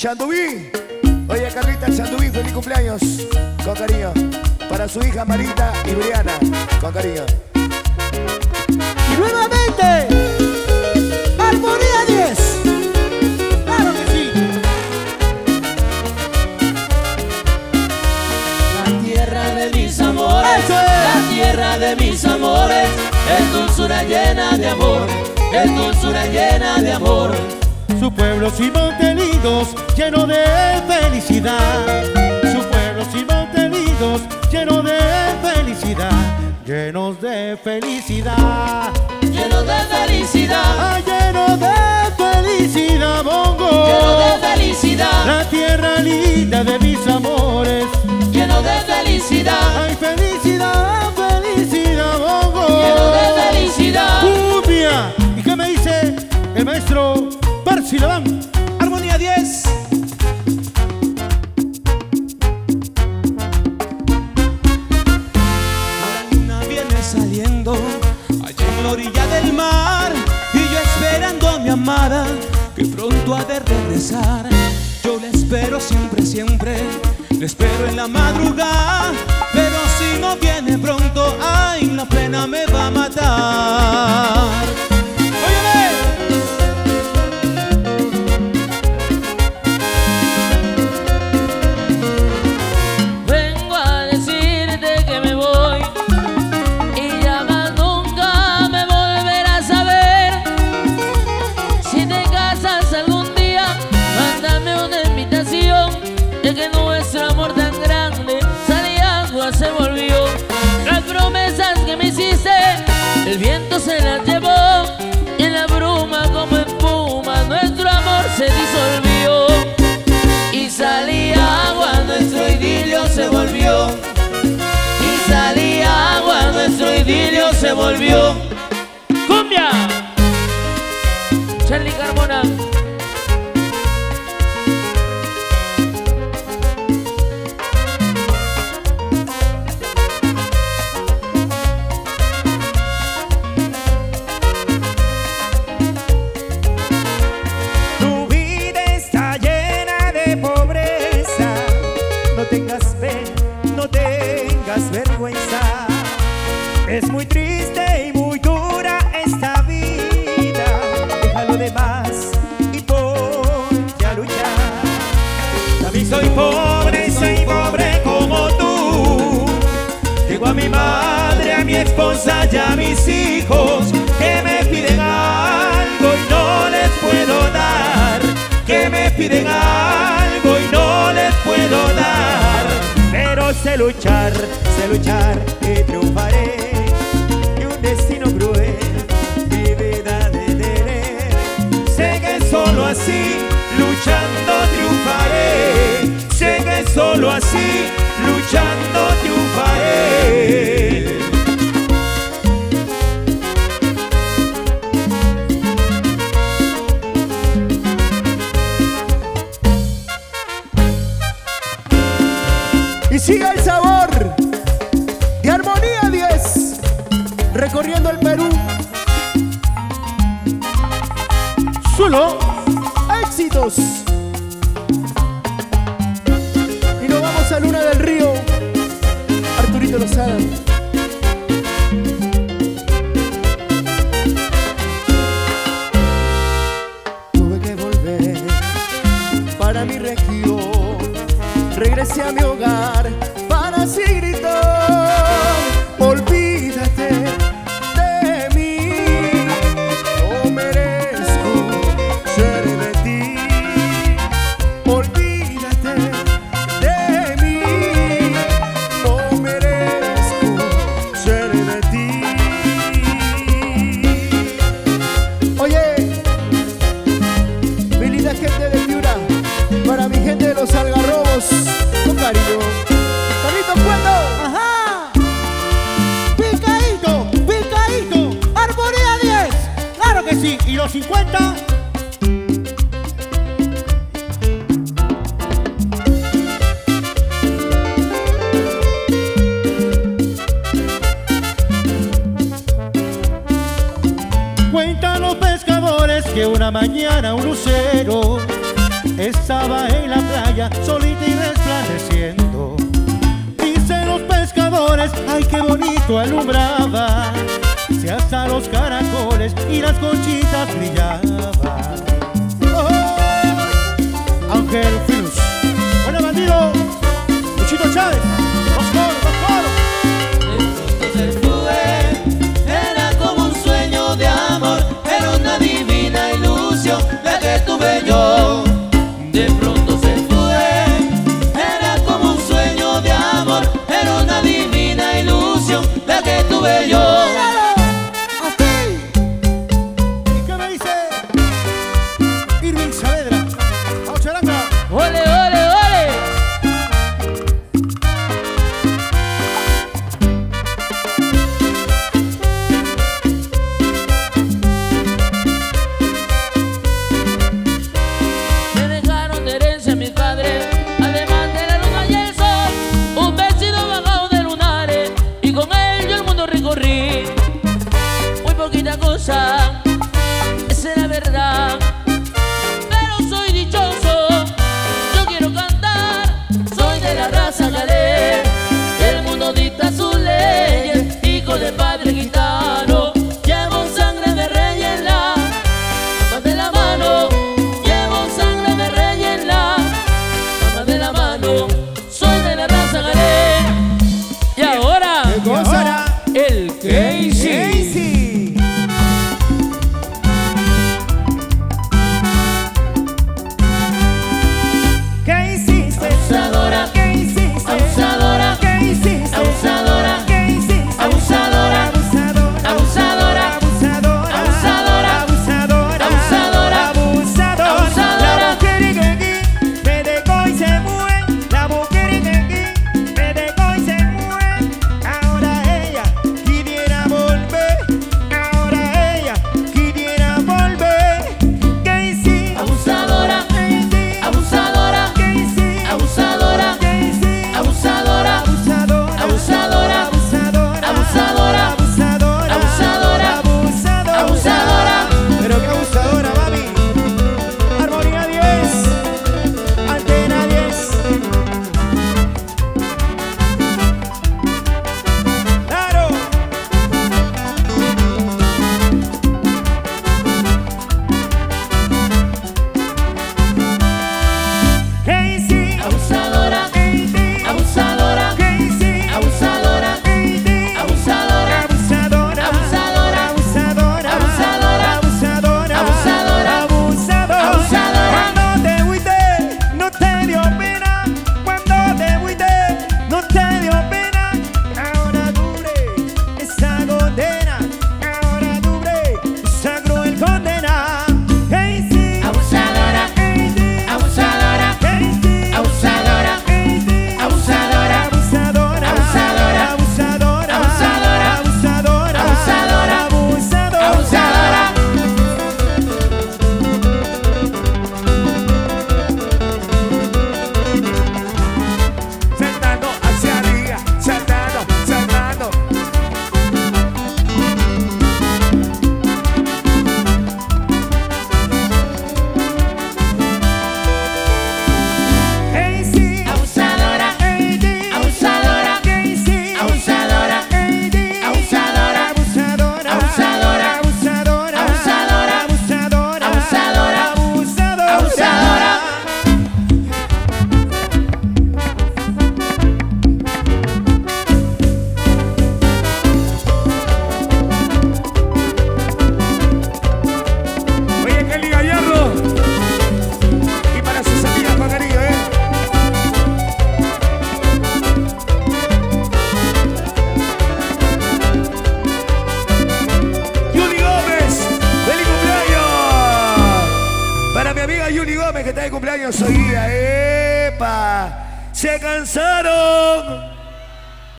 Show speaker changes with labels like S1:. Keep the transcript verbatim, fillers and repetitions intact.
S1: Chandubí. Oye, Carlita Chandubí, feliz cumpleaños. Con cariño. Para su hija Marita y Briana. Con cariño.
S2: Y nuevamente, Armonía diez. Claro que sí.
S3: La tierra de mis amores, la tierra de mis amores, es dulzura llena de amor, es dulzura llena de amor.
S2: Su pueblo sin montelidos, lleno de felicidad. Su pueblo sin montelidos, lleno de felicidad. Llenos de felicidad.
S3: Lleno de felicidad.
S2: Ah, lleno de felicidad, bongo.
S3: Lleno de felicidad.
S2: La tierra linda de mis amores.
S3: Lleno de felicidad.
S2: Ay, felicidad, felicidad, bongo.
S3: Lleno de felicidad.
S2: Cumbia. ¿Y qué me dice el maestro Percy Leván?
S4: Armonía diez. La luna viene saliendo allá en la orilla del mar, y yo esperando a mi amada que pronto ha de regresar. Yo la espero siempre, siempre, la espero en la madrugada, pero si no viene pronto, ay, la pena me va a matar. ¡Óyeme!
S3: Vengo a decirte que me voy y ya más nunca me volverás a ver. Si te casas algún día, mándame una invitación, ya que nuestro amor tan grande salía agua se volvió. Las promesas que me hiciste, el viento se las llevó, y en la bruma como espuma nuestro amor se disolvió. Y salía agua, nuestro idilio se volvió. Y salía agua, nuestro idilio se volvió. ¡Cumbia! Charlie Carmona.
S5: Tu vida está llena de pobreza. No tengas pena, no tengas vergüenza. Es muy triste y muy dura esta vida. Déjalo de más y ponte a luchar. También soy pobre, soy pobre como tú. Tengo a mi madre, a mi esposa y a mis hijos que me piden algo y no les puedo dar. Que me piden algo y no les puedo dar. Pero sé luchar, sé luchar y triunfaré. Y un destino cruel mi vida de tener. Sé que solo así, luchando triunfaré. Sé que solo así, luchando triunfaré.
S1: Y siga el sabor de Armonía diez, recorriendo el Perú.
S2: Solo
S1: Éxitos. Y nos vamos a Luna del Río. Arturito Lozada. Tuve que volver para mi región. Regresé a mi hogar para así gritar: olvídate de mí, no merezco ser de ti. Olvídate de mí, no merezco ser de ti. Oye, mi linda gente de Piura, para mi gente de los Algarrobos, con cariño. Carlitos Cuento.
S2: ajá. Picadito, picadito. Armonía diez. Claro que sí. ¿Y los cincuenta? Cuentan los pescadores que una mañana un lucero estaba en la playa, solita y resplandeciendo. Dicen los pescadores, ay qué bonito alumbraba, si hasta los caracoles y las conchitas brillaban. Oh, Ángel Filus, buena bandido, Luchito Chávez, los coros, los coros.
S4: De pronto se fue, era como un sueño de amor, era una divina ilusión la que tuve yo. De pronto se fue, era como un sueño de amor, era una divina ilusión la que tuve yo.
S3: ¡Ole, ole, ole! Me dejaron de herencia mis padres, además de la luna y el sol, un vestido bajado de lunares, y con él yo el mundo recorrí. Muy poquita cosa, esa es la verdad. El mundo dicta sus leyes, hijo de padre gitano. Llevo sangre de rey en la palma de la mano. Llevo sangre de rey en la palma de la mano. Soy de la raza galé. Y ahora,
S1: ¿qué cosa?
S3: El Casey. Abusadora, abusadora, ¿qué hiciste? Abusadora, ¿qué hiciste? Abusadora, abusadora, abusadora, abusadora, abusadora, abusadora, abusadora.
S5: La mujer que aquí me dejó y se fue, la mujer que aquí me dejó y se fue. Ahora ella quisiera volver, ahora ella quisiera volver. ¿Qué hiciste?
S3: Abusadora, abusadora,
S5: ¿Qué hiciste?
S3: abusadora, abusadora, abusadora, abusadora, abusadora,
S5: abusadora,
S3: abusadora,
S5: abusadora,
S3: abusadora.
S5: Pero qué abusadora, mami. Armonía diez, Antena diez. Claro. ¿Qué hiciste?
S3: Abusadora,
S5: ¿Qué hiciste?
S3: abusadora,
S5: ¿Qué hiciste?
S3: abusadora,
S5: ¿Qué hiciste?
S3: abusadora,
S5: Abusadora,
S3: abusadora,
S5: abusadora,
S3: abusadora,
S5: abusadora,
S3: abusadora,
S5: abusadora,
S3: abusadora.
S5: Cuando te fuiste, no te dio pena. Cuando te fuiste, no te dio pena. Ahora dure esa condena. Ahora dure esa cruel condena. ¿Qué hiciste?
S3: abusadora,
S5: ¿Qué hiciste?
S3: abusadora,
S5: ¿Qué hiciste?
S3: abusadora,
S5: ¿Qué hiciste?
S3: abusadora,
S5: Abusadora,
S3: abusadora,
S5: abusadora,
S3: abusadora,
S5: abusadora,
S3: abusadora,
S5: abusadora,
S3: abusadora.
S5: Saltando hacia arriba, saltando, saltando. ¿Qué hiciste?
S3: Abusadora,
S5: ¿Qué hiciste?
S3: abusadora,
S5: ¿Qué hiciste?
S3: abusadora,
S5: ¿Qué hiciste?
S3: abusadora,
S5: Abusadora,
S3: abusadora,
S5: abusadora,
S3: abusadora,
S5: abusadora,
S3: abusadora,
S5: abusadora,
S3: abusadora.
S5: Oye, Kelly Gallardo. Y para sus amigas con cariño, ¿eh? Yuli Gómez, feliz cumpleaños. Para mi amiga Yuli Gómez, que está de cumpleaños hoy día. ¡Epa! Se cansaron.